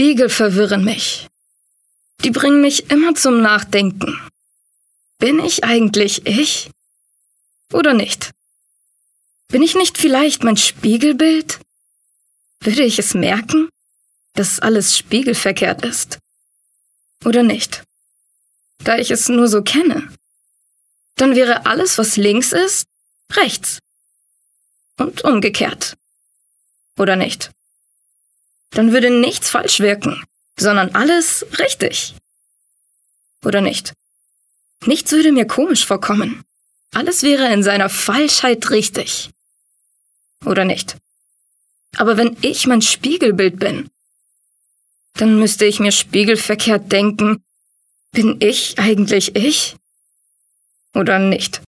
Spiegel verwirren mich. Die bringen mich immer zum Nachdenken. Bin ich eigentlich ich? Oder nicht? Bin ich nicht vielleicht mein Spiegelbild? Würde ich es merken, dass alles spiegelverkehrt ist? Oder nicht? Da ich es nur so kenne. Dann wäre alles, was links ist, rechts. Und umgekehrt. Oder nicht? Dann würde nichts falsch wirken, sondern alles richtig. Oder nicht? Nichts würde mir komisch vorkommen. Alles wäre in seiner Falschheit richtig. Oder nicht? Aber wenn ich mein Spiegelbild bin, dann müsste ich mir spiegelverkehrt denken, bin ich eigentlich ich? Oder nicht?